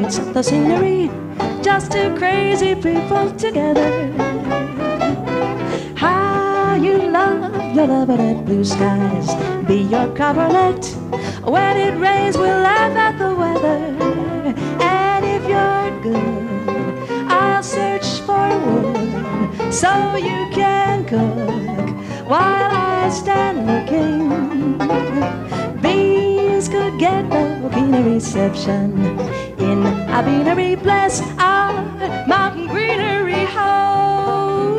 paints the scenery, just two crazy people together. How you love your love blue skies, be your coverlet. When it rains, we'll laugh at the weather. And if you're good, I'll search for wood so you can cook while I stand looking. Beans could get no keener reception in a beanery. Bless our mountain greenery. Ho!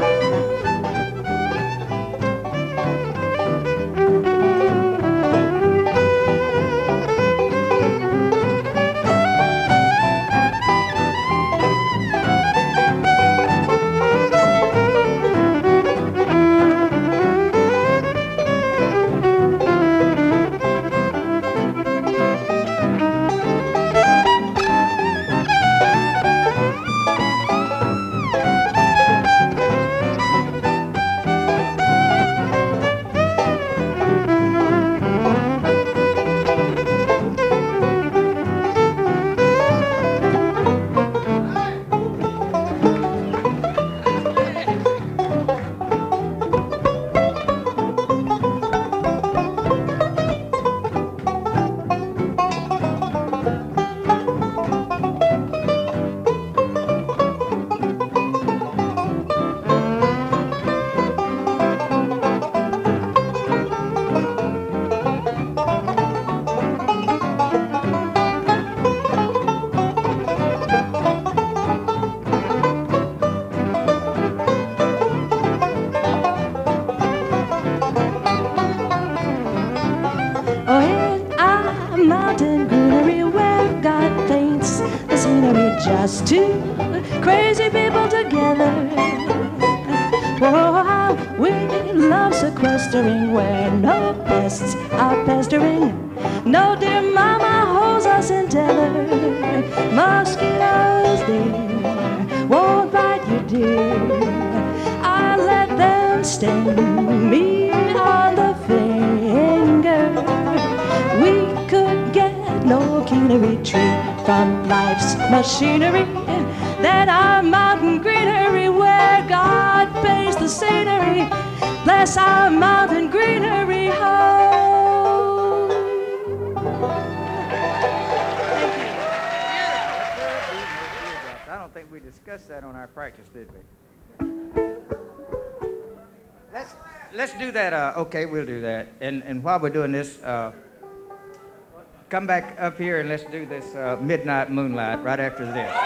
Just two crazy people together. Oh, how we love sequestering where no pests are pestering. No, dear mama holds us in tether. Mosquitoes, dear, won't bite you, dear. I let them sting me on the finger. We could get no keener retreat from life's machinery than our mountain greenery where God paints the scenery. Bless our mountain greenery. Ho! I don't think we discussed that on our practice, did we? Let's do that. Okay, we'll do that. And while we're doing this, come back up here and let's do this Midnight Moonlight right after this.